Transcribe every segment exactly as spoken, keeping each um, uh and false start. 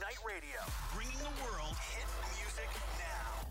Night Radio, bringing the world hit music now.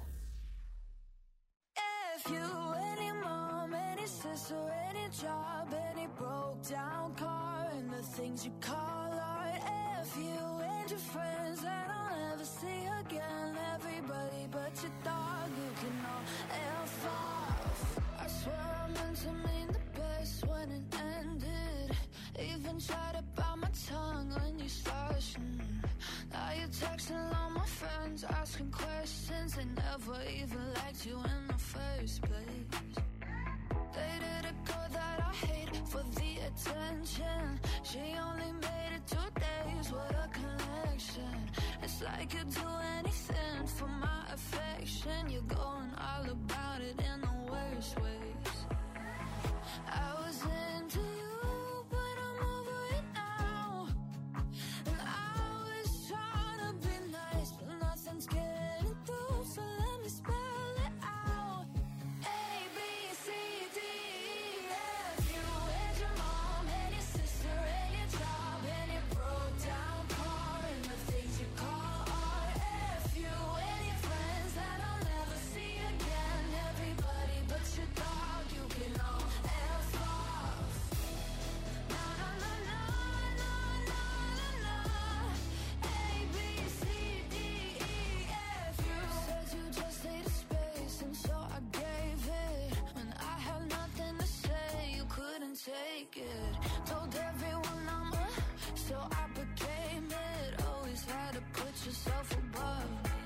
If you, any mom, any sister, any job, any broke down car, and the things you call art. If you and your friends that I'll never see again, everybody but your dog, you can all F off. I swear I meant to mean the best when it ended. Even tried to bite my tongue when you started. Mm. Now you're texting all my friends, asking questions. They never even liked you in the first place. Dated a girl that I hate for the attention. She only made it two days with a connection. It's like you'd do anything for my affection. You're going all about it in the worst ways. I was into you, but I'm over it now. And I was trying to be nice, but nothing's getting through, so let me spell it out. A, B, C, D, E, F. You and your mom, and your sister, and your job, and your broke down car, and the things you call art. F. You and your friends that I'll never see again. Everybody but your dog, you can all F off. Na na na na na na na na. A, B, C, D, E, F. You said you just needed space, and so I gave it. When I had nothing to say, you couldn't take it. Told everyone I'm a, so I became it. Always had to put yourself above me.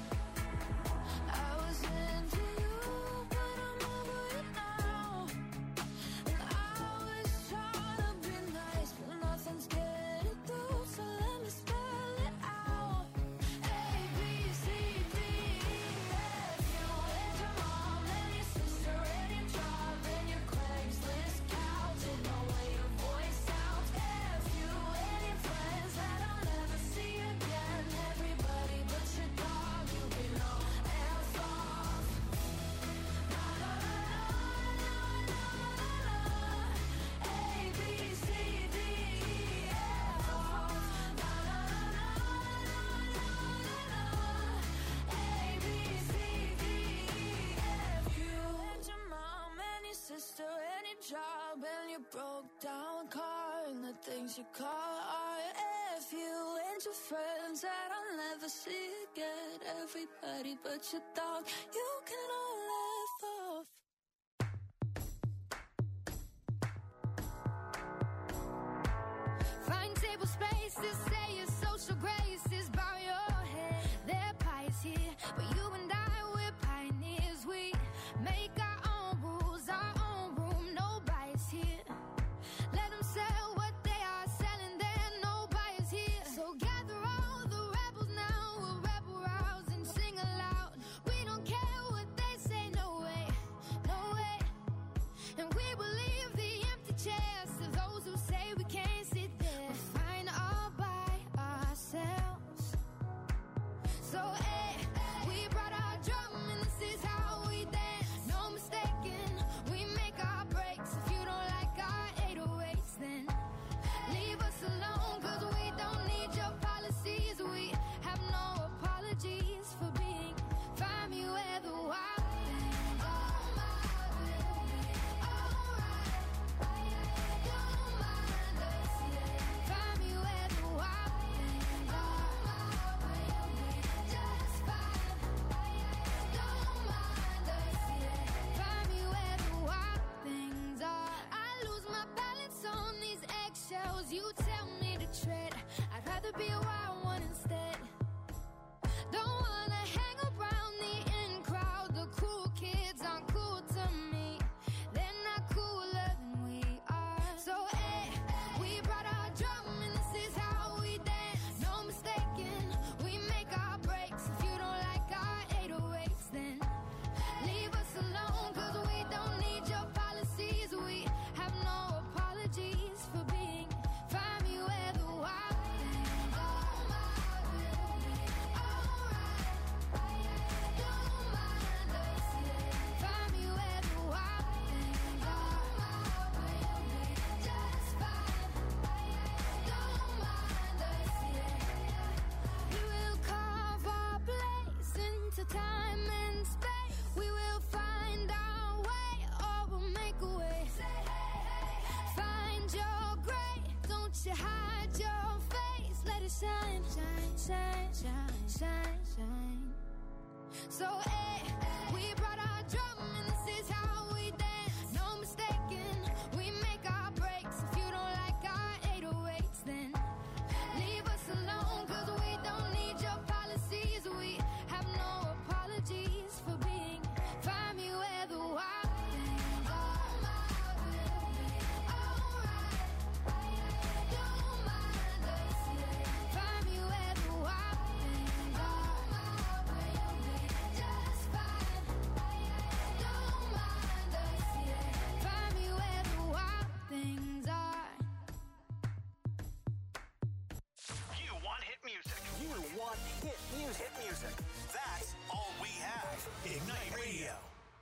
I was into you, but I'm over it now. And I was trying to be nice, but nothing's getting through, so let me spell it out. A, B, C, D, E, F. You and your mom, and your sister, and your job, and your Craigslist couch, and the way your voice sounds. F. You and your friends that I'll never see again. Everybody but your dog, you can all F off. Na na na na na na na. A, B, C, D, E, F off. Na na na na na na na. A, B, C, D, E, F. You and your mom, and your sister, and your job, and your broke down car, and the things you call art. F. You and your friends that I'll never see again. Everybody but your dog, you can all F off. Find table spaces, say your social graces, bow your head. They're pies here, but you and I, we're pioneers. We make our own rules, our own room, no bias here. Let them sell what they are selling there, no bias here. So gather all the rebels now, we'll rebel rouse and sing aloud. We don't care what they say, no way, no way. And we will leave the empty chairs to those who say we can't sit there. We're fine all by ourselves. So, eh, we brought our drum and this is how we dance. No mistaking, we make our breaks. If you don't like our eight oh eights, then leave us alone, cause we don't need your policies. We have no apologies for being. Find me where the wild things are. Alright, don't mind us, yeah. Find me where the wild things are. Just fine. Don't mind us, yeah. Find me where the wild things are. I lose my balance on these eggshells. You tell me to tread. I'd rather be a wild one instead. Don't wanna hang around the in crowd. The cool kids aren't cool to me. They're not cooler than we are. So, eh, we brought our drum and this is how we dance. No mistaking, we make our breaks. If you don't like our eight oh eights, then leave us alone, cause we don't need your policies. We have no apologies for being. Find me where the wild things are. shine, shine, shine, shine, shine, shine. So, hey, we brought our drum and this is how we dance. No mistaking, we make our breaks. If you don't like our eight oh eights, then leave us alone, cause we don't need your policies. We have no apologies for being. Find me where the wild things are. Don't mind us. Find me where the wild things are. Just fine. Don't mind us. Find me where the wild things are. You want hit music. You want hit music. Hit music. That's all we have. Ignite Radio.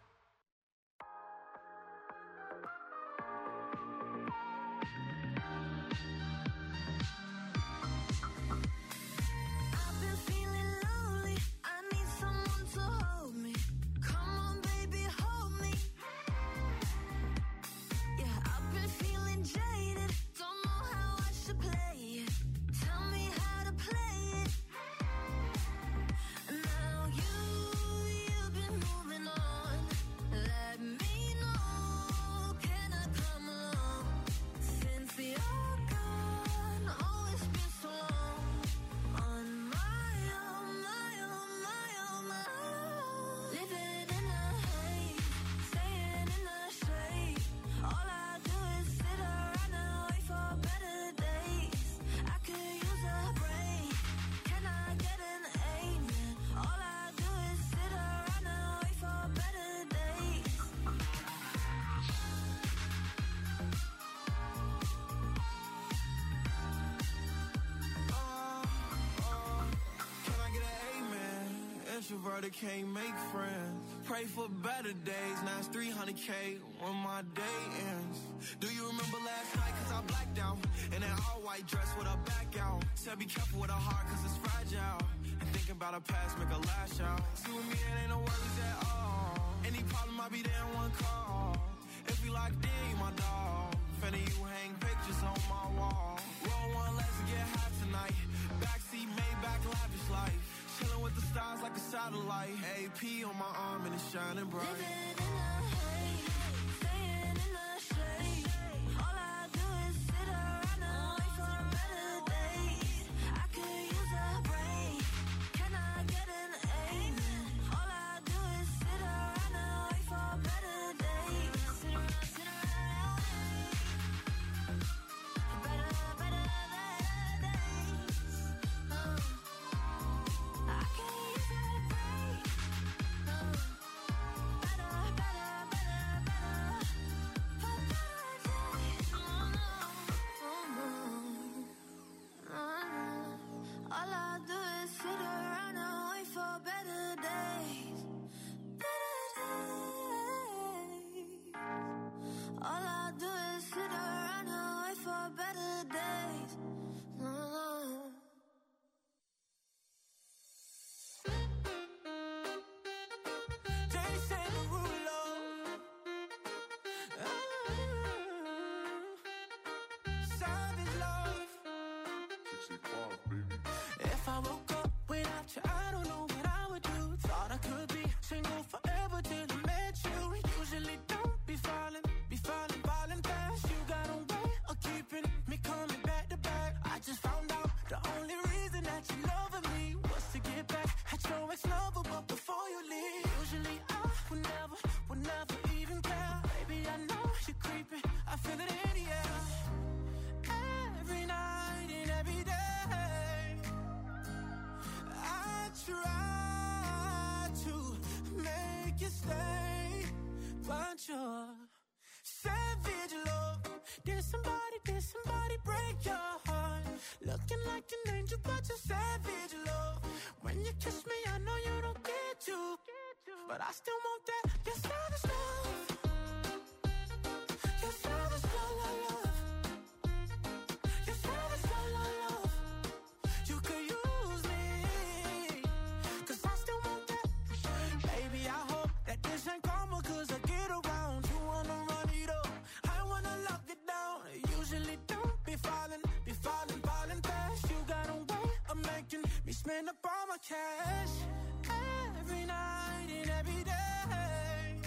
I've been feeling lonely. I need someone to hold me. Come on, baby, hold me. Yeah, I've been feeling jaded. Don't know how I should play it. Tell me how to play it. Now you, you've been moving on. Let me know. Can I come along? Since you're gone, oh, it's been so long. On my own, my own, my own, my own. Living in a haze, staying in the shade. All I do is sit around and wait for better days. I could use a break. Can I get an amen? All I do is sit around and wait for better days. Can I get an amen? Introverted can't make friends. Pray for better days. Now it's three hundred K when my day ends. Do you remember last night? Cause I blacked out. In an all white dress with a back out. Said be careful with a heart cause it's fragile. And thinking about a past make a lash out. See with me it ain't no worries at all. Any problem I'll be there in one call. If we locked in, you my dog. Finna you hang pictures on my wall. Roll one, let's get high tonight. Backseat, Maybach, lavish life. Chilling with the stars like a satellite. A P on my arm and it's shining bright. Living in a haze, staying in the shade. All I do is sit around and wait for better days. I could use a break. Can I get an amen? All I do is sit around and wait for better days. Sit around, sit around, better, better, better days. Uh, I could use a break. Uh, better, better, better, better, for better days. Oh no, oh no, oh no. All I do is sit around and wait for better days, better days. All I do is sit around and wait for better days. No, no. Jason Derulo. Ah, Savage love. If I woke up without you, I don't know what I would do. Thought I could be single forever till I met you. Usually don't be falling, be falling, falling fast. You got a way of keeping me coming back to back. I just found out the only reason that you loving me was to get back at your ex-lover, but before you leave, usually I would never, would never even care. Baby, I know you're creeping, I feel it in the air. Every night and every day, I try to make you stay, but you're savage love. Did somebody, did somebody break your heart? Looking like an angel, but you're savage love. When you kiss me, I know you don't get to, but I still want that. You're savage love. You're savage love, love, love. You're savage love, love, love. You could use me, cause I still want that. Baby, I hope that this ain't karma, cause I get around. You wanna run it up, I wanna lock it down. Usually don't be falling, be falling, falling fast. You got a way Counting up all my cash every night and every day.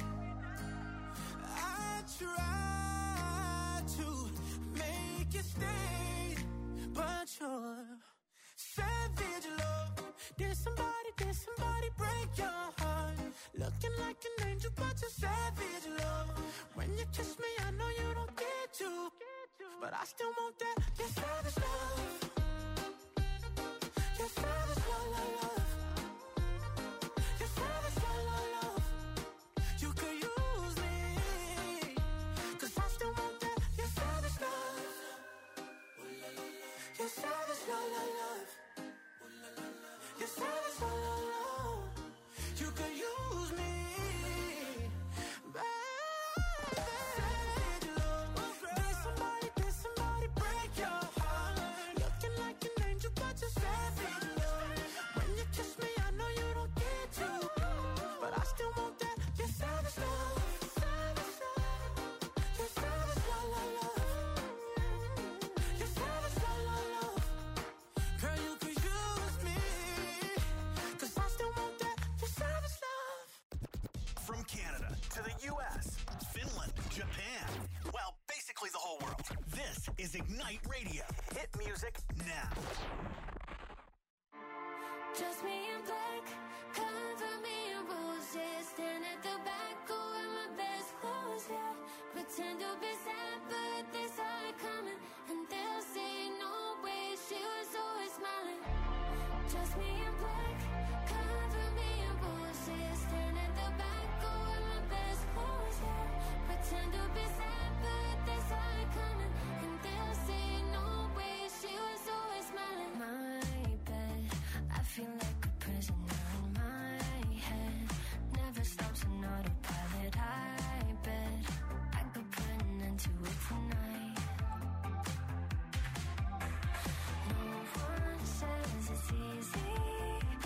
I try to make it stay, but you're savage love. Did somebody, did somebody break your heart? Looking like an angel, but you're savage love. When you kiss me, I know you don't get to, but I still want that. You're savage love. You're savage love, love, love. You're savage love, love, love. You could use me, 'cause I still want that. You're savage love. You're savage love, love, love. You're savage love, love, love. You could use me, baby. Savage love. Did somebody, did somebody break your heart? Looking like an angel, but you're savage love. When you kiss me, I know you don't get to, but I still want that. You're savage love. Savage love. You're savage love, love, love. You're savage love, love, love. Girl, you could use me, 'cause I still want that. You're savage love. From Canada to the U S, Finland, Japan, well, basically the whole world. This is Ignite Radio. Hit music now. Dress me in black, cover me in roses. Stand at the back, go in my best clothes, yeah. Pretend to be sad, but they saw it coming, and they'll say no way, she was always smiling. Dress me in black, cover me in roses. Stand at the back, go in my best clothes, yeah. Pretend to be sad, but they saw it coming, and they'll say no way, she was always smiling. My bed, I feel like a prisoner in my head. Never stops on autopilot. I bet I could put an end to it tonight. No one says it's easy.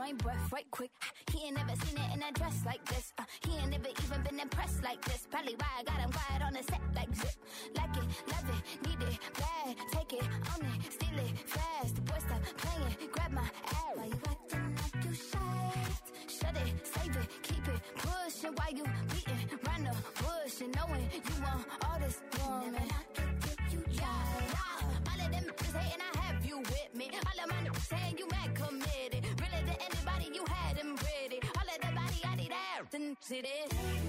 my breath right quick. He ain't never seen it in a dress like this. Uh, he ain't never even been impressed like this. Probably why I got him quiet on the set like zip. Like it, love it, need it, bad. Take it, own it, steal it, fast. The boy stop playing, grab my ass. Why you acting like you shy? Shut it, save it, keep it pushing. Why you beating round the bush and knowing you want all this woman? Never knock it till you try. All of them is hating, I have you with me. All of my niggas saying you mad committed. Really to anybody you had them ready. All of the body I need out and sit it.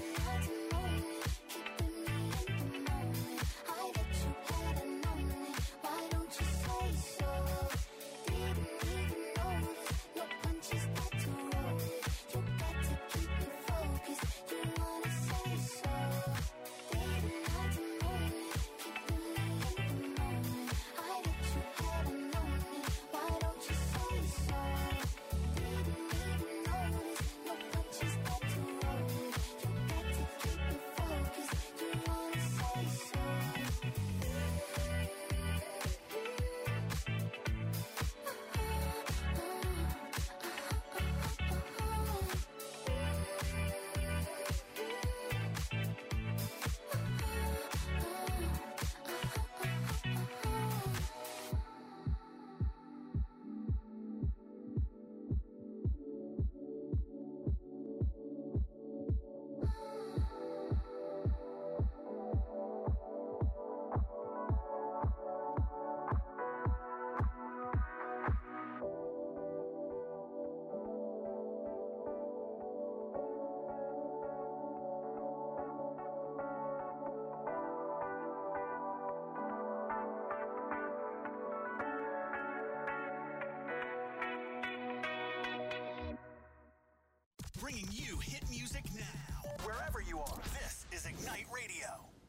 Bringing you hit music now. Wherever you are, this is Ignite Radio.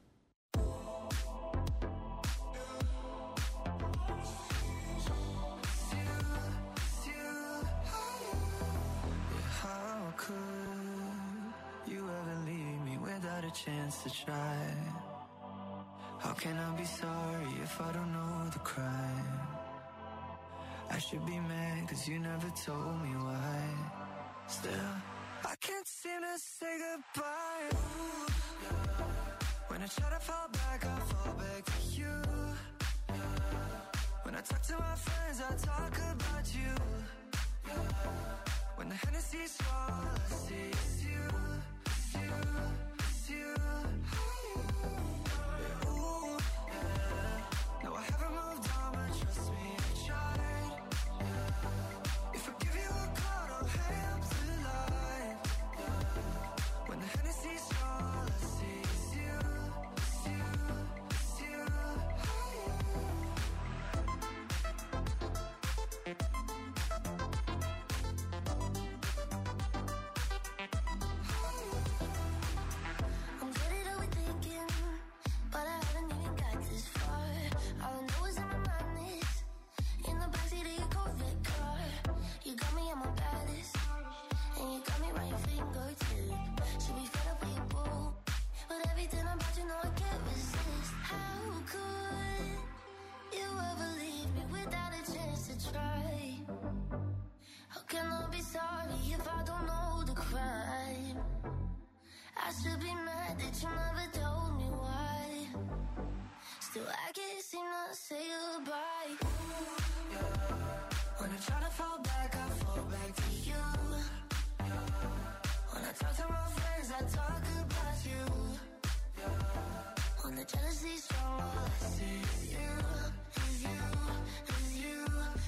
How could you ever leave me without a chance to try? How can I be sorry if I don't know the crime? I should be mad cause you never told me why. Still, I can't seem to say goodbye. Ooh, yeah. When I try to fall back, I fall back to you. Yeah. When I talk to my friends, I talk about you. Yeah. When the Hennessy's all I see is you, is you, is you. Yeah, ooh, yeah. No, I haven't moved on, but trust me, I tried. Yeah. If I give you a call, don't hang up the line. Yeah. When the Hennessy's all I see is you, is you, is you. I'm good at overthinking, but I haven't even got this far. All I know is I'm honest. In the backseat of your Corvette car, you got me at my baddest, and you got me right your fingertip. Should be fed up with your boo, but everything about you know I can't resist. How could you ever leave me without a chance to try? How can I be sorry if I don't know the crime? I should be mad that you never told me why. Still, I can't seem to say goodbye. Ooh, Yeah. When I try to fall back, I fall back to you. Yeah. When I talk to my friends, I talk about you. Yeah. when the jealousy's strong, all I see is you, is you, is you.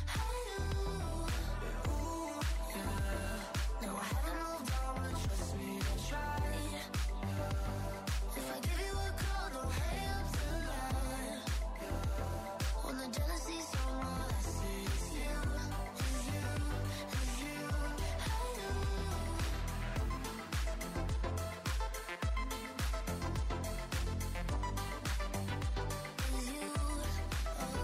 Yeah, ooh, yeah. No, I haven't moved on, but trust me, I tried. If I give you a call, don't hang up the line. When the jealousy's strong, all I see is you, is you, is you. Is you, oh.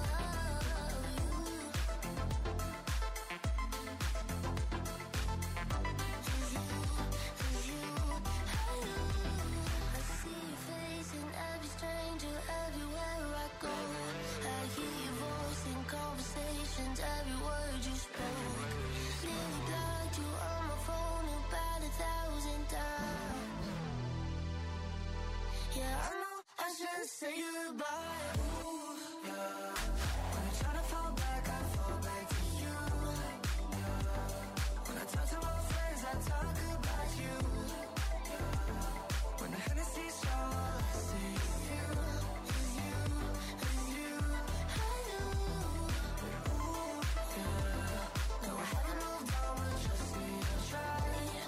I talk about you. When the Hennessy's all I see is you, is you, is you. I know, ooh, yeah. No, I haven't moved on, but trust me, I'll try.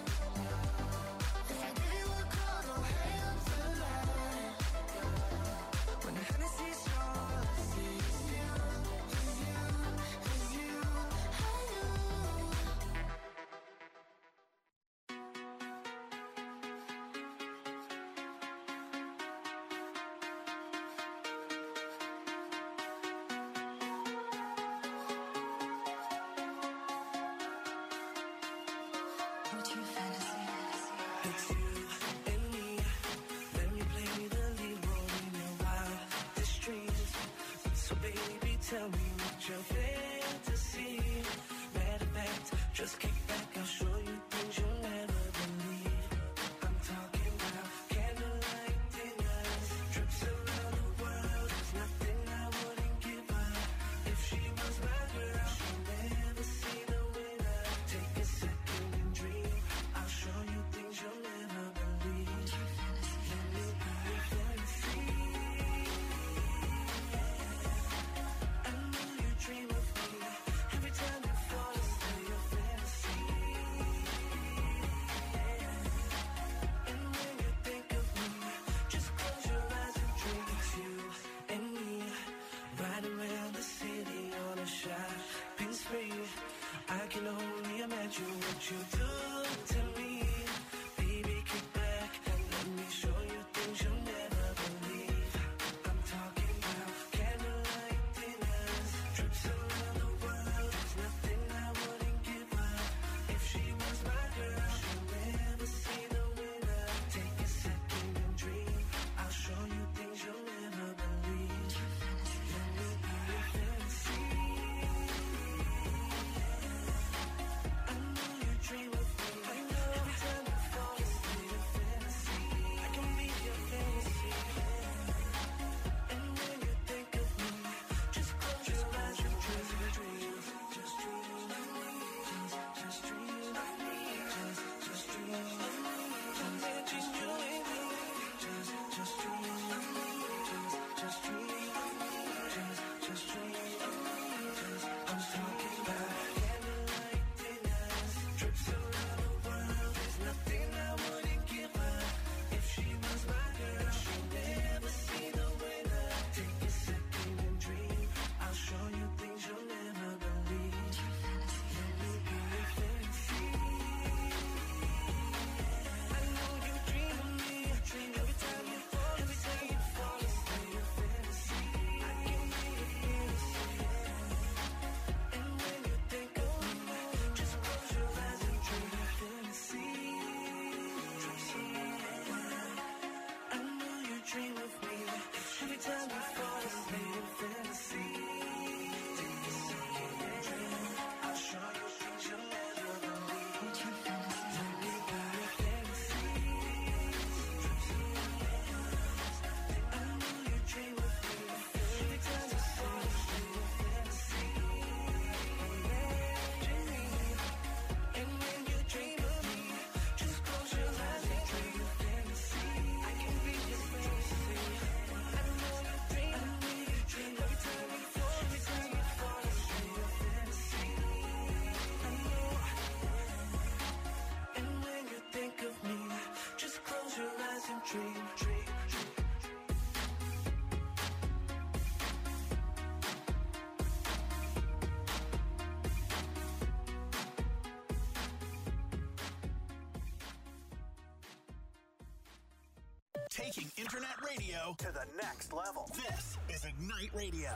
If I give you a call, don't hang up the line. When the Hennessy's all I see is you, is you, is you. I know. What's your fantasy? It's you and me. Let me play the lead role in your wildest dreams. So baby, tell me what your fantasy. Matter of fact, just kick back, I'll show you things you'll never believe. I'm talking about candlelight dinners, trips around the world. There's nothing I wouldn't give her. If she was my girl, she'll never see the winner. Take a second and dream. I'll show you things you'll never believe. Let me be your fantasy. I know you dream of me. Every time you fall asleep, your fantasy. And when you think of me, just close your eyes and dream. It's you and me, riding around the city on a shopping spree. I can only imagine what you do to me. Baby, kick back and let me show you things you'll never believe. I'm talking about candlelight dinners, trips around the world. There's nothing I wouldn't give her. If she was my girl, she'll never see the winner. Take a second and dream. I'll show you things you'll never believe. Let me be your fantasy. I know you dream of me. I know. Every time you fall asleep, your fantasy. I can be your fantasy. And when you think of me, just close your eyes and dream, dream. Just dream of me. Just, just dream of me. Just, just dream of me. Just, just you and me. Just, just dream of me. Just, just dream of me. Just, just dream of me. Just, I'm talking about candlelight dinners, trips around the world. There's nothing I wouldn't give her. If she was my girl, she'll never see the winner. Take a second and dream. I'll show you things you'll never believe. Let me be your fantasy. I know you dream of me. I dream every time you fall, every time you fall asleep. Your fantasy. I can be your fantasy. And when you think of me, just close your eyes and dream your fantasy. I know you dream of me. Every time you fall asleep, your fantasy. Take a second and dream. I'll show you things you'll never believe. Let me be your fantasy. I know you dream of me. Every time you fall asleep, your fantasy. And when you dream of me, just close your eyes and dream your fantasy. I can be your fantasy. I know you dream, I know you dream. Every time you fall, every time you fall asleep, your fantasy. I know. And when you think of me, just close your eyes and dream, dream, dream. Taking internet radio to the next level. This is Ignite Radio.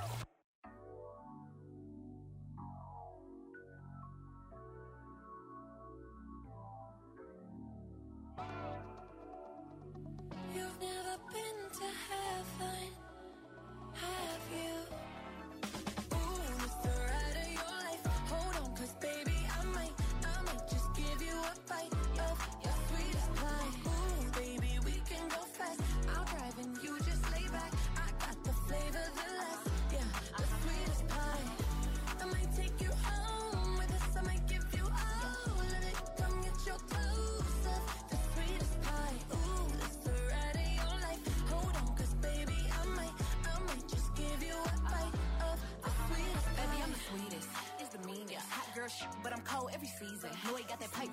You've never been to heaven, have you? Ooh, it's the ride of your life. Hold on, 'cause baby, I might, I might just give you a bite of your sweetest pie. Ooh, baby, we can go fast. I'll drive and you just lay back. I got the flavor, the last. Yeah,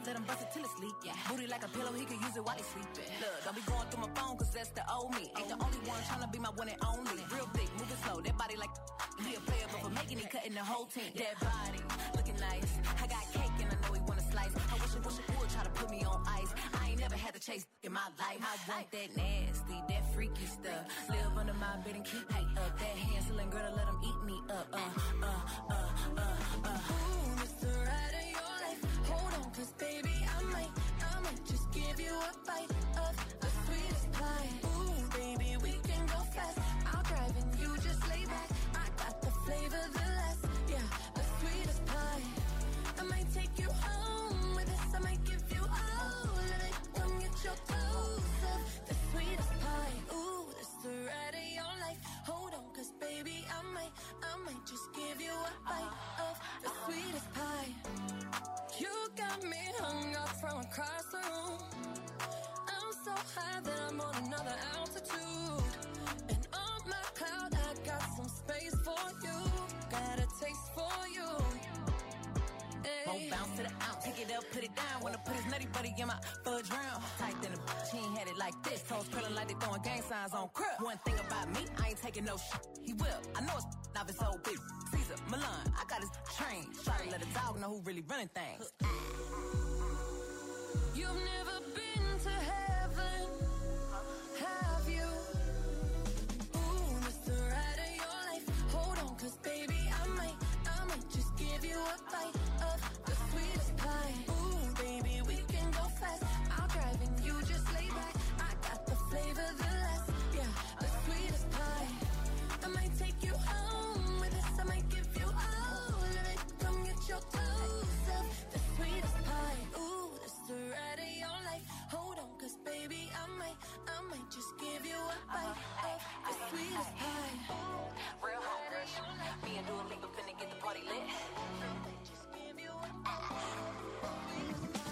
let him bust it till it's leak. Yeah. Booty like a pillow, he could use it while he's sleeping. Look, don't be going through my phone, cause that's the old me. Ain't the only one tryna be my one and only. Real thick, moving slow, that body like he a player, but for making it, cutting the whole team. That body, looking nice. I got cake and I know he wanna slice. I wish I wish I would try to put me on ice. I ain't never had to chase in my life. I want that nasty, that freaky stuff. Live under my bed and keep me up. That Hansel girl to let him eat me up. Uh, uh, uh, uh, uh. Ooh, it's the ride of your life. Hold on, cause baby, I might, I might just give you a bite of the sweetest pie. Ooh, baby, we can go fast. I'll drive and you just lay back. I got the flavor, the last, yeah, the sweetest pie. I might take you home with us. I might give you all of it. Come get your dose of the sweetest pie. Ooh, it's the ride of your life. Hold on, cause baby, I might, I might just give you a bite of the sweetest pie. You got me hung up from across the room. I'm so high that I'm on another altitude. And on my cloud, I got some space for you. Got a taste for you. Won't bounce to the ounce. Pick it up, put it down. Wanna put his nutty buddy in my fudge round. Tight than a bitch, he ain't had it like this. Toes curling like they throwing gang signs on crib. One thing about me, I ain't taking no shit. He will. I know it's off his old bitch. Caesar, Milan, I got his train. Try to let a dog know who really running things. You've never been to heaven, have you? Ooh, it's the ride of your life. Hold on, cause baby, I might, I might just give you a bite of the sweetest pie. Ooh, baby, we can go fast. I'll drive and you just lay back. I got the flavor, the last, yeah, the sweetest pie. I might take you home with us. I might give you all of it. Come get your dose of the sweetest pie. Ooh, it's the ride of your life. Hold on, cause baby, I might, I might just give you a bite of the sweetest pie. Real hungry. Me and Dua Lipa finna get the party lit. Just give you a bite of the sweetest pie.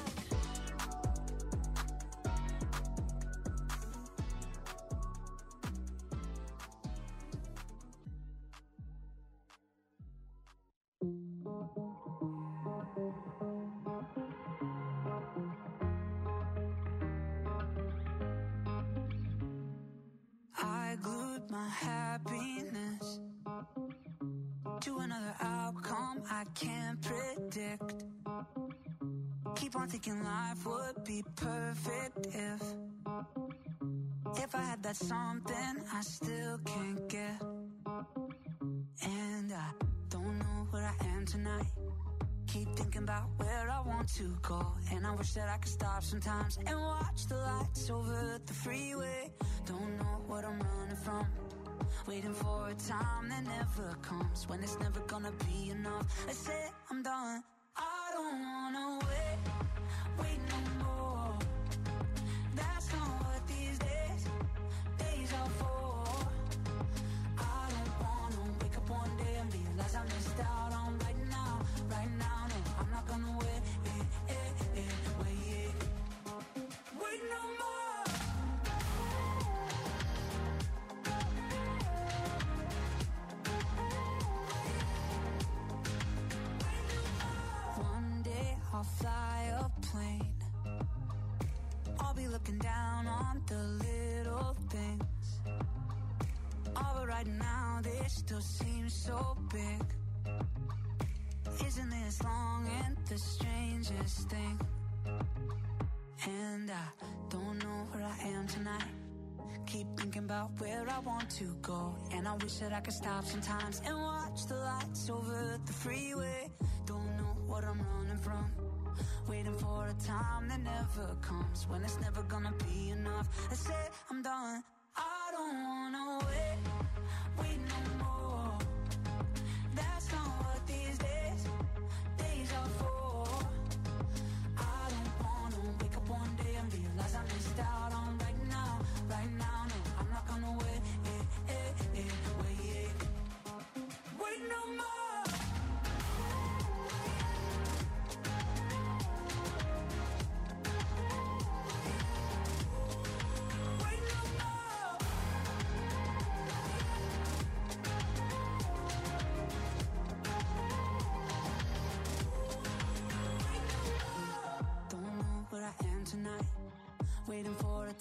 I glued my happiness to another outcome I can't predict. Keep on thinking life would be perfect if If I had that something I still can't get. And I don't know where I am tonight. Keep thinking about where I want to go. And I wish that I could stop sometimes and watch the lights over the freeway. Don't know what I'm running from. Waiting for a time that never comes. When it's never gonna be enough. I say I'm done. I don't wanna wait, wait no more. That's not what these days, days are for. I don't wanna wake up one day and realize I missed out on right now, right now. No, I'm not gonna wait, eh, eh, eh, wait, wait no more. One day I'll fly a plane. I'll be looking down on the little things. Oh, but right now they still seem so big. Isn't this long and the strangest thing? And I don't know where I am tonight. Keep thinking about where I want to go. And I wish that I could stop sometimes and watch the lights over the freeway. Don't know what I'm running from. Waiting for a time that never comes. When it's never gonna be enough. I say I'm done. I don't wanna wait, wait no more. That's not what these days, days are for. I don't wanna wake up one day and realize I missed out on right now, right now. No, I'm not gonna wait, eh, eh, eh, wait, wait no more. Wait no more.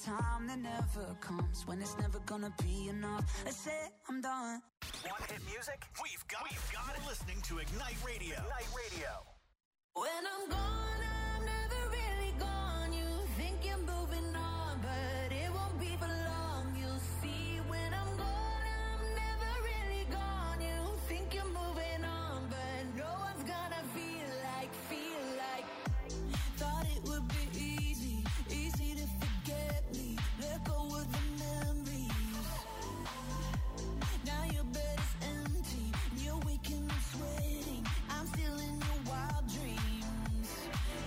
time that never comes, when it's never gonna be enough. I said I'm done. Want hit music? We've got, we've got it. Listening to Ignite Radio. Ignite Radio. When I'm gone, I'm never really gone. You think you're moving on, but it won't be for long. You'll see when I'm gone, I'm never really gone. You think you're moving on, but no one's gonna feel like, feel like. Thought it would be easy, easy to forget me. Let go of the memories. Now your bed is empty, and you're waking up sweating. I'm still in your wild dreams.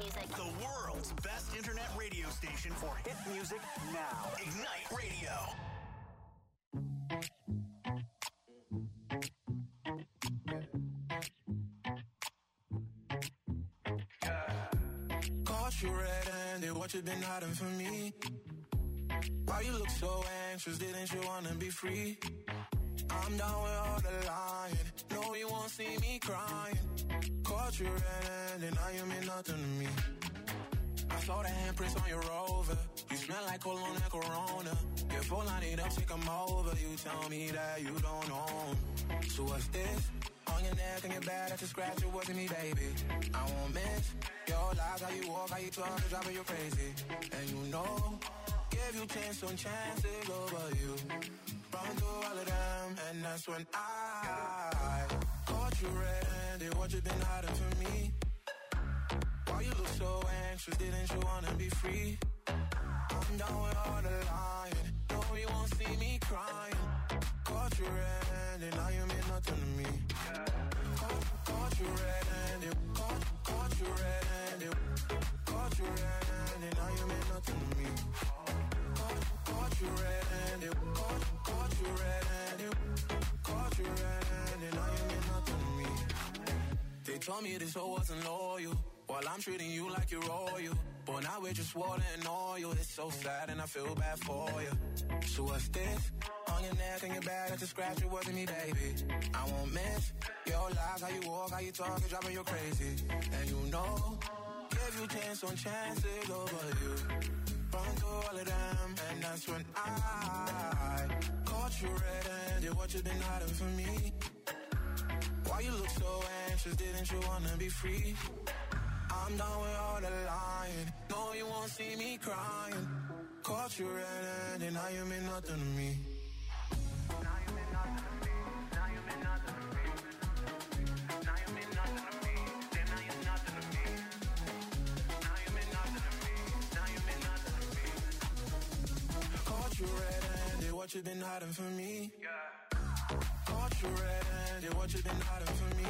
music. The world's best internet radio station for hit music now. Ignite Radio. Caught you red-handed, what you been hiding from me? Why you look so anxious, didn't you wanna be free? I'm down with all the lying, no you won't see me crying. Caught you red-handed, now you mean nothing to me. I saw the handprints on your Rover, you smell like cologne and Corona. Your phone light up, take 'em over, you tell me that you don't own. So what's this? On your neck and your back, that's a scratch, it wasn't me, baby. I won't miss your lies, how you walk, how you talk, it's driving you crazy. And you know, give you chance on chances over you. Run through all of them, and that's when I caught you red-handed, what you been hiding from me? Why you look so anxious, didn't you wanna be free? I'm down with all the lying, no you won't see me crying. Caught you red-handed, now you mean nothing to me. Caught, caught you red-handed, caught, caught you red-handed, caught you red-handed, now you mean nothing to me. Caught, caught you red-handed, caught, caught you red-handed, caught you red-handed, now you mean nothing to me. They told me this hoe wasn't loyal, while I'm treating you like you're royal. But now we're just water and oil. It's so sad and I feel bad for you. So what's this? On your neck and your back, that's a scratch, it wasn't me, baby. I won't miss your lies, how you walk, how you talk, it's driving you crazy. And you know, give you chance on chances over you. Run through all of them, and that's when I caught you red-handed, what you been hiding from me? Why you look so anxious, didn't you wanna be free? I'm done with all the lying, no you won't see me crying. Caught you red-handed, now you mean nothing to me. Now you mean nothing to me, now you mean nothing to me. Now you mean nothing to me, then now you're nothing to me. Now you mean nothing to me, now you mean nothing to me. Caught you red-handed, what you been hiding from me? Caught you red-handed, what you been hiding from me?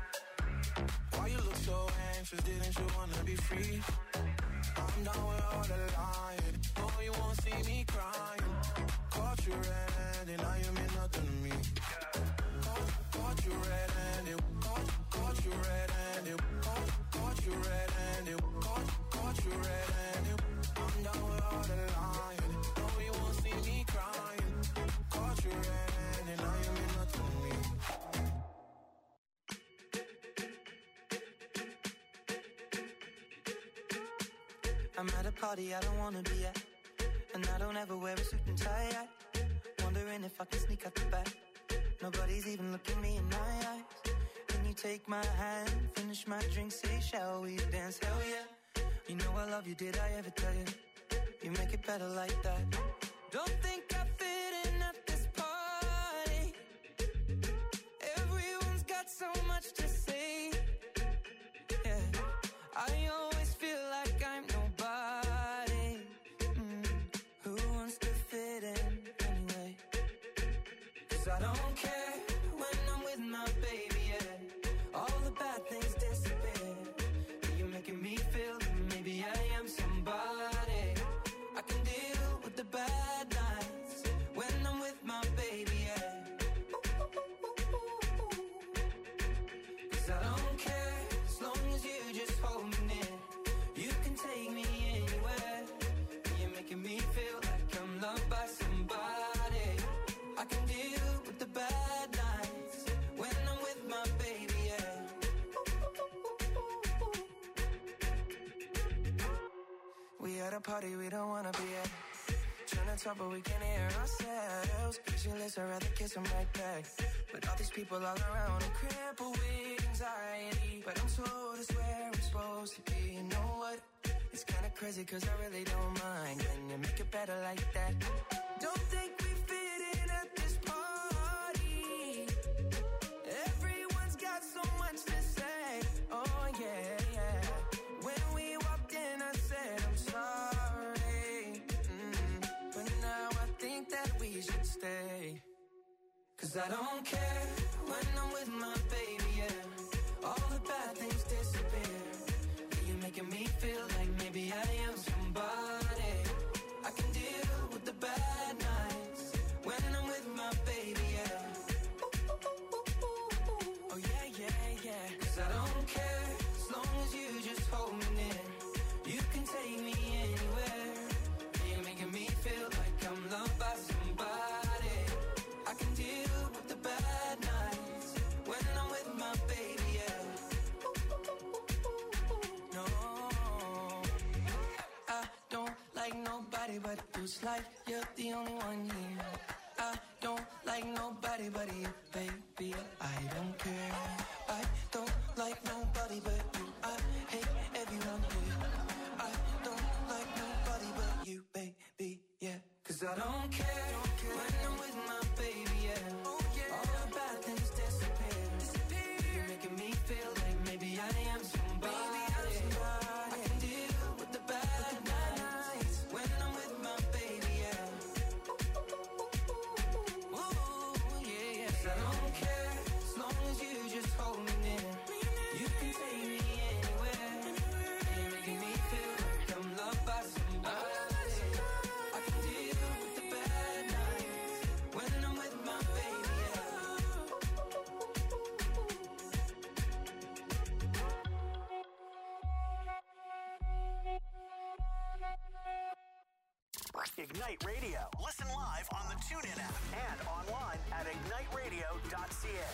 Why you look so anxious, didn't you wanna be free? I'm down with all the lying, no you won't see me crying. Caught you red-handed, now you mean nothing to me. Caught, caught you red-handed, caught, caught you red-handed, caught, caught you red-handed, caught, caught you red-handed. I'm down with all the lying, no you won't see me crying. Caught you red-handed, now you mean nothing to me. I'm at a party I don't wanna be at, and I don't ever wear a suit and tie at. Wondering if I can sneak out the back. Nobody's even looking me in my eyes. Can you take my hand, finish my drink, say shall we dance? Hell yeah. You know I love you, did I ever tell you? You make it better like that. Don't think I fit in at this party. Everyone's got so much to say. Yeah, I always feel like I'm nobody. Mm. Who wants to fit in anyway? 'Cause I don't care when I'm with my baby, yeah. All the bad things disappear. You're making me feel that maybe I am somebody. I can deal with the bad nights when I'm with my baby, yeah. 'Cause I don't care as long as you just hold me near. You can take me anywhere. You're making me feel like I'm loved by somebody. I can deal with the bad nights when I'm with my baby, yeah. We at a party we don't wanna be at. Trying to talk but we can't hear ourselves. Pictureless, I'd rather kiss them right back. But all these people all around, I'm crippled with anxiety. But I'm told it's where I'm supposed to be. You know what? It's kinda crazy 'cause I really don't mind. Can you make it better like that? Don't think we fit in at this party. Everyone's got so much to say. Oh yeah, yeah. When we walked in I said I'm sorry. Mm. But now I think that we should stay. 'Cause I don't care when I'm with my baby, yeah. All the bad things disappear. You're making me feel like maybe I am somebody. I can deal with the bad nights when I'm with my baby, yeah. Oh yeah, yeah, yeah. Cause I don't care as long as you just hold me near. You can take me anywhere. You're making me feel like I'm loved by somebody. I can deal with the bad nights when I'm with my baby, yeah. No, I don't like nobody but you. It's like you're the only one here. I don't like nobody but you, baby. I don't care. I don't like nobody but you. I hate everyone here. I don't like nobody but you, baby, yeah. Cause I don't care, don't care. When I'm with my baby, yeah. Oh, yeah. All the bad things disappear. disappear. You're making me feel like maybe I am somebody. Maybe I'm somebody. I can deal with the bad, with the bad nights when I'm with my baby, yeah. Ooh, yeah, yeah. Cause I don't care as long as you just hold me near. You can take me anywhere. You're making me feel like I'm loved by somebody. I can deal with the bad nights when I'm with my baby, yeah. Ignite Radio. Listen live on the TuneIn app and online at ignite radio dot c a.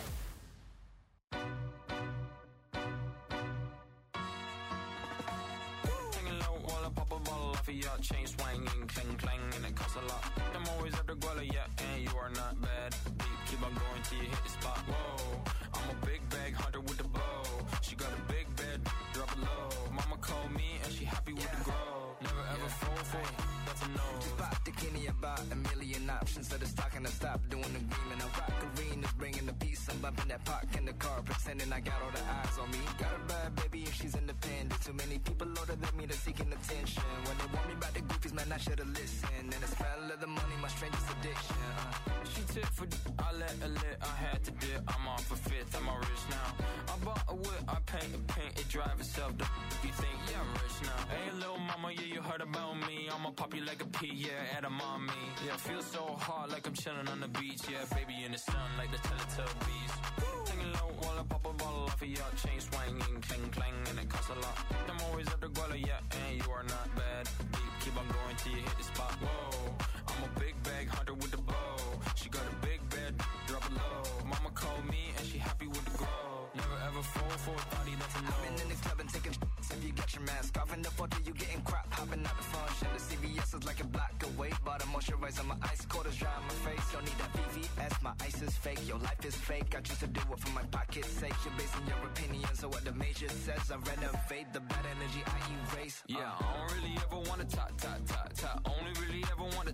Taking low while I pop a bottle off of your chain swinging, clang clang, and it costs a lot. I'm always at the guala, yeah, and you are not bad. Beat, keep on going till you hit the spot. Whoa, I'm a big bag hunter with the bow. She got a big bed, drop it low. Mama called me and she happy with the grow. Never ever fall for it, that's a no. Just pop the Kenny about a million options. So the stock and I stop doing the green. And I rock arenas, bringing the peace. I'm bumping that park in the car, pretending I got all the eyes on me. Got a bad baby and she's independent. Too many people older than me, they're seeking attention. When they want me about the goofies, man, I should've listened. And the smell of the money, my strangest addiction. Uh. She tip for d- I let her lit, I had to dip. I'm off a fifth, I'm all rich now. I bought a whip, I paint a paint, it drive itself. The f- you think, yeah, I'm rich now. Hey, little mama, yeah, you heard about me. I'ma pop you like a pea, yeah, at a mommy. Yeah, I feel so hot like I'm chilling on the beach. Yeah, baby in the sun like the Teletubbies. Taking low while I pop a bottle off of your chain swinging, clang clang, and it costs a lot. I'm always at the guala, yeah, and you are not bad. Deep, keep on going till you hit the spot. Whoa, I'm a big bag hunter with the bow. She got a big bed, drop it low. Mama called me and she happy with the grow. Never ever fall for a thotty, that's a no. I've been in the club and taking shots. If you got your mask off in the photo, you getting crap. Hopping out the function. The C V S is like a block away. Bought a moisturizer, my ice cold is dry on my face. Don't need that V V S, my ice is fake. Your life is fake. I choose to do it for my pocket's sake. You're basing your opinions on what the major says. I renovate the bad energy I erase. Uh. Yeah, I don't really ever wanna talk, talk, talk, talk. Only really ever wanna.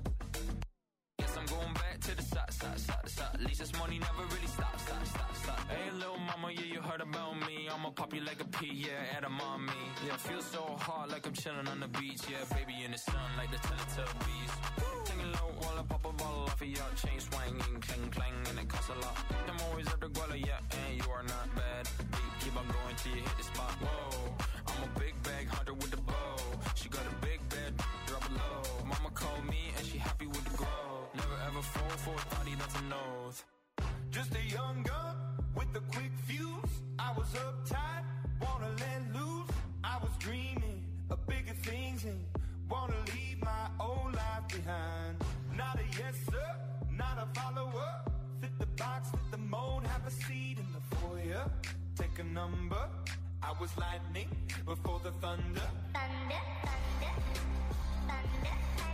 Guess I'm going back to the side, side, side, side. At least this money never really stops, stop, stop, stop. Hey, little mama, yeah, you heard about me. I'ma pop you like a pea, yeah, at a mommy. Yeah, I feel so hot like I'm chilling on the beach. Yeah, baby in the sun like the Teletubbies. Taking low while I pop a bottle off of your chain swinging, clang clang, and it costs a lot. I'm always at the guala, yeah, and you are not bad. Deep, keep on going till you hit the spot. Whoa, I'm a big bag hunter with the bow. She got a big bed, drop it low. Mama called me and she happy with the grow. Never ever fall for a thotty, that's a nose. Just a young gun with a quick fuse. I was uptight, wanna let loose. I was dreaming of bigger things and wanna leave my old life behind. Not a yes sir, not a follower. Fit the box, fit the mold, have a seat in the foyer. Take a number. I was lightning before the thunder. Thunder, thunder, thunder,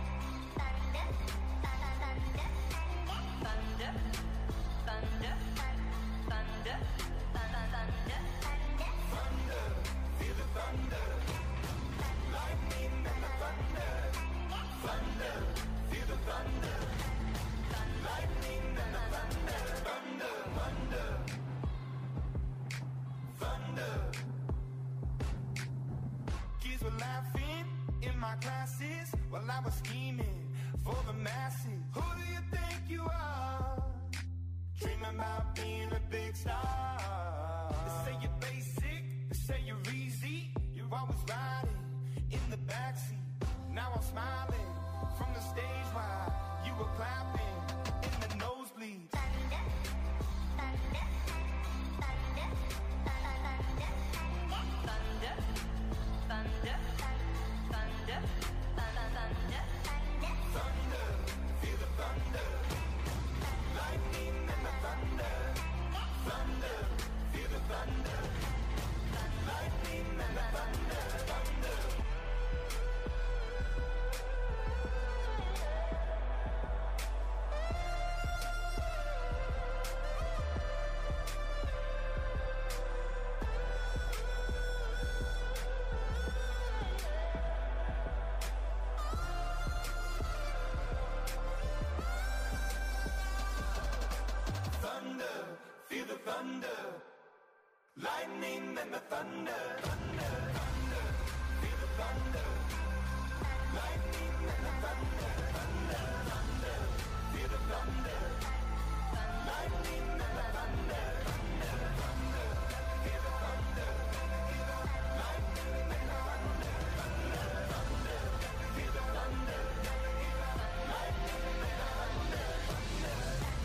thunder, thunder, thunder, thunder, thunder, thunder, thunder, feel the thunder, lightning and the thunder, thunder, feel the thunder, lightning and the thunder, thunder, thunder, thunder. Kids were laughing in my classes while I was scheming for the masses. Who do you think you are? Dreaming about being a big star. They say you're basic, they say you're easy. You're always riding in the backseat. Now I'm smiling from the stage while you were clapping in the nosebleeds. Thunder, thunder, thunder, thunder, thunder, thunder, thunder, thunder, thunder, feel the thunder, lightning and the thunder, thunder, feel the thunder, lightning and the thunder, thunder. Feel the thunder, lightning and the thunder, thunder, thunder. Feel the thunder, lightning and the thunder, thunder, thunder. Feel the thunder, lightning and the thunder, thunder, thunder. Feel the thunder, lightning and the thunder, thunder, thunder. Feel the thunder, lightning and the thunder, thunder.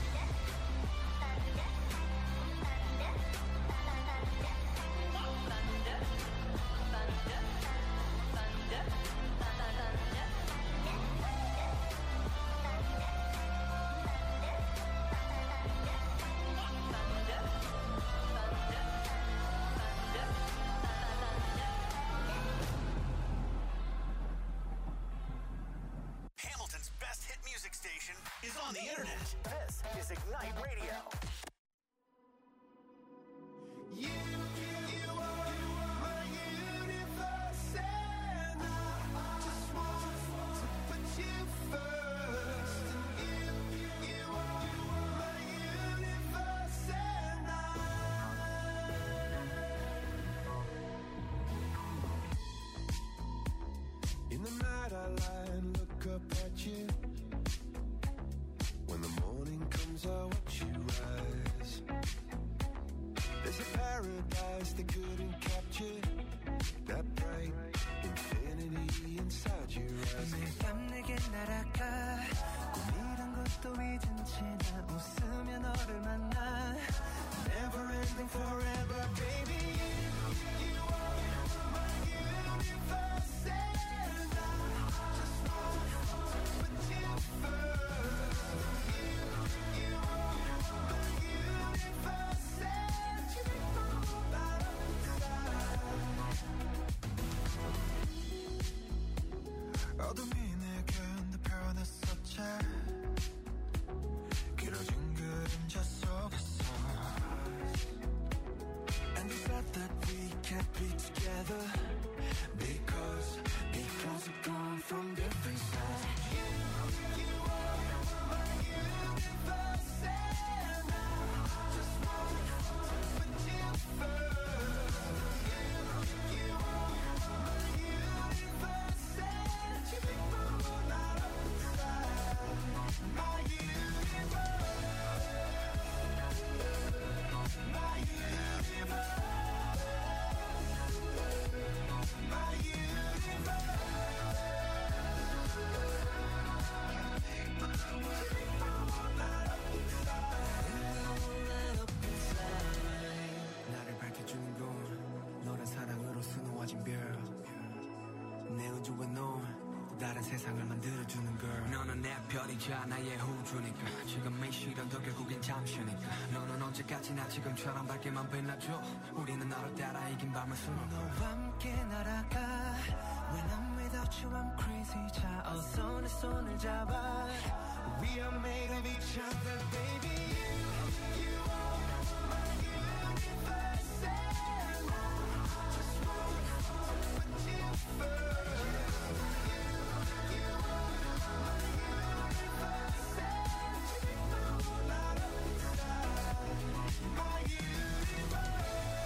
Hamilton's best hit music station is on the internet. This is Ignite Radio. You, you are my universe, and I just want to put you first. You, you are my universe, and I. In the night I lie and look up at you. When the morning comes I watch you rise. There's a paradise they couldn't capture. That bright infinity inside your eyes. 매일 밤 내게 날아가 꿈이란 것도 잊은 채 나 웃으며 너를 만나. Never ending forever, baby. You, you are my universe, and I just want to put you first. You, you are my universe, and you make my whole light up inside. 어둠이 내게 내 변했었지. 길어진 그림자 속에서. And you said that we can't be together because because we've gone from different sides. You, you are my universe, and I just want to put you first. You, you are my universe, and you make my whole light up inside. My universe, my universe. My universe. 나를 밝혀주는 건 너란 사랑으로 수놓아진 별. 내 우주와 너 다른 세상을 만들어주는 걸. 너는 내 별이자 나의 호주니까. 지금의 시련도 결국엔 잠시니까. 너는 언제까지나 지금처럼 밝게만 빛나줘. 우리는 너를 따라 이긴 밤을 수놓아. 너와 함께 날아가. When I'm without you I'm crazy. 자 어서 내 손을 잡아. We are made of each other, baby. You, you are my universe, and I just want to put you first. You, you are my universe, and you make my whole light up inside. My universe,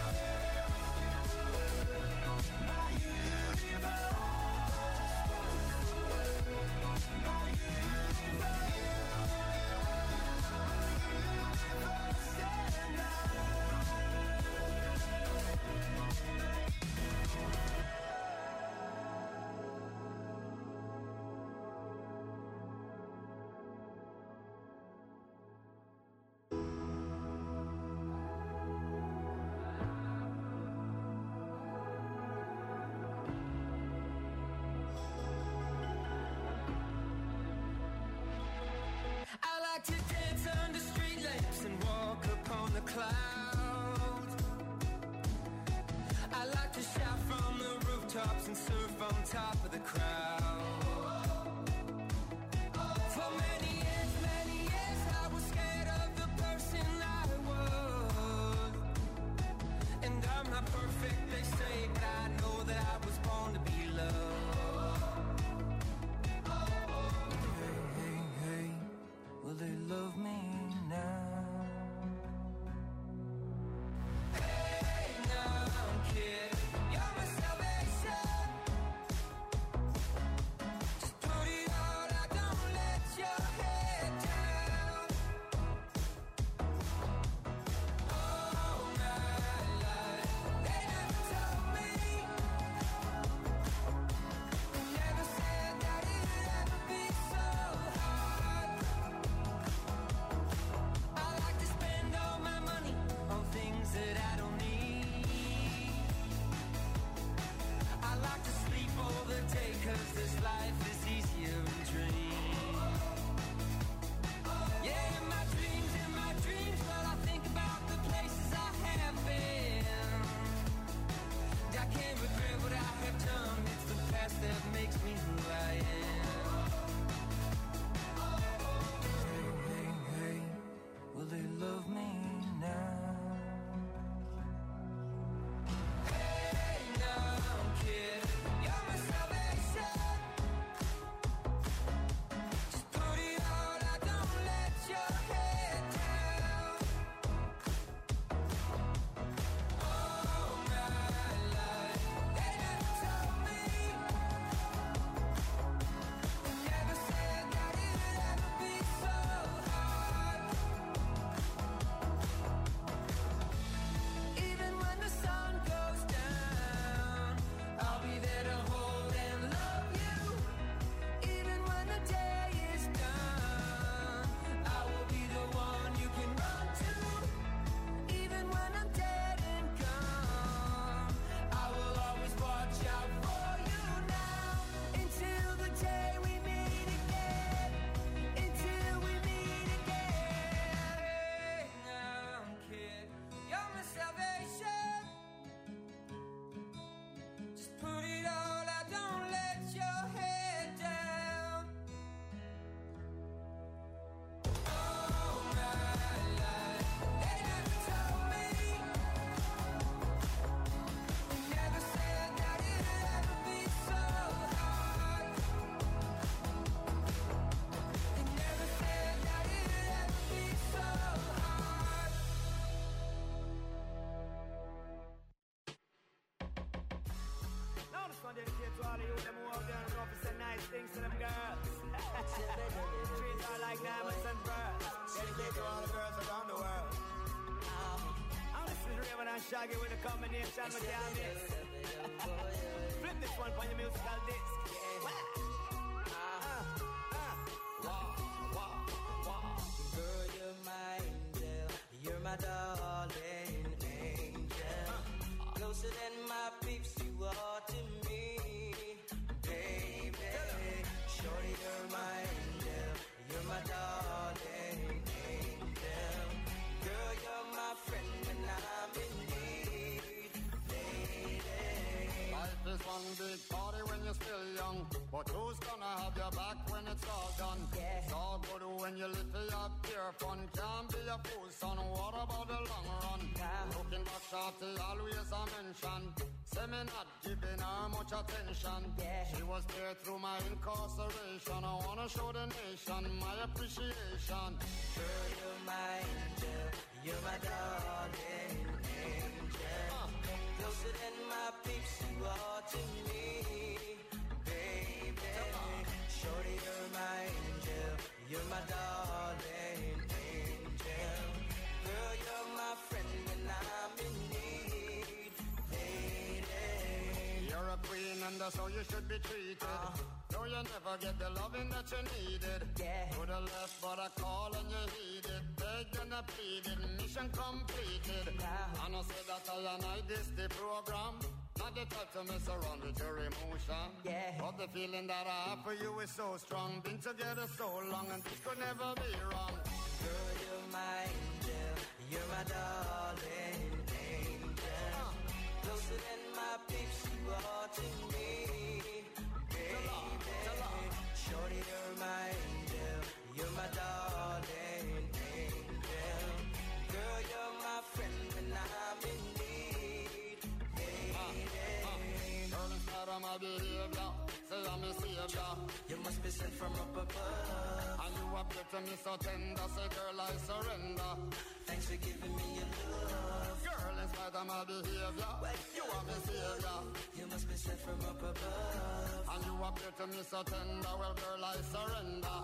my universe, my universe. clouds. I like to shout from the rooftops and surf on top of the crowd. For many years, many years, I was scared of the person I was. And I'm not perfect, they say, but I know that I was born to be loved. Hey, hey, hey, will they love me now? Hey, now, kid, you're my salvation. Just put it all out, don't let your head down. All my life, they never told me, they never said that it'd ever be so hard. I like to spend all my money on things that I don't need. I like to sleep all the day, cause this life is easier in dreams. Yeah, in my dreams, in my dreams, but I think about the places I have been. I can't regret what I have done, it's the past that makes me who I am. Hey, hey, hey, will they love me now? Hey, now, kid, you're my salvation. Just put it all out, don't let your head down. All my life, they never told me, they never said that it'd ever be so hard. Even when the sun goes down, I'll be there to hold and love you. Even when the day is done, I will be the one you can run to. Even when I'm dead and gone, I will always watch out for you now. Until the day we meet again. Until we meet again. Hey, now, kid, you're my salvation. Just put it all out, don't let your head down. All my life, they never told me, they never said that it'd ever be so hard. They never said that it'd ever be so hard. Now this one dedicated to all of you them who out there and know if say nice things to them girls. Treat her like diamonds and pearls. Dedicated to all the girls around the world. I'm listening to Raven and Shaggy with a combination with their mix. Flip this one for your musical disc. Girl, you're my angel, you're my darling angel. Closer than my peeps, you are to me, baby. Shorty, you're my angel, you're my darling angel. Girl, you're my friend and I'm in need, lady. Life is one big party when you're still young, but who's gonna have your back when it's all done? Yeah. It's all good when you live for your pure fun. Can't be a fool, son. What about the long run? Nah. Looking back, shorty, always a mention. Say me not giving her much attention. Yeah. She was there through my incarceration. I wanna show the nation my appreciation. Girl, you're my angel, you're my darling angel. Closer than my peeps, you are to me, baby. Shorty, you're my angel, you're my darling angel. Girl, you're my friend and I'm in need, lady. You're a queen and that's how you should be treated. Uh. No, you never get the loving that you needed. Yeah. To the left, but I call and you heeded. Begged and I pleaded, mission completed. Nah. And I said that I and I this the program. Not the type to mess around with your emotion. Yeah. But the feeling that I have for you is so strong. Been together so long and this could never be wrong. Girl, you're my angel, You're my darling angel. Closer than my peeps, you are to me. Baby, shorty, you're my angel. You're my darling angel. Girl, you're my friend when I'm in need. Baby, girl, instead of my behavior, say I'm a savior. You must be sent from up above. And you appear to me so tender, say girl, I surrender. Thanks for giving me your love. Girl, in spite of my behavior, you are my savior. You must be sent from up above. And you appear to me so tender, well girl, I surrender.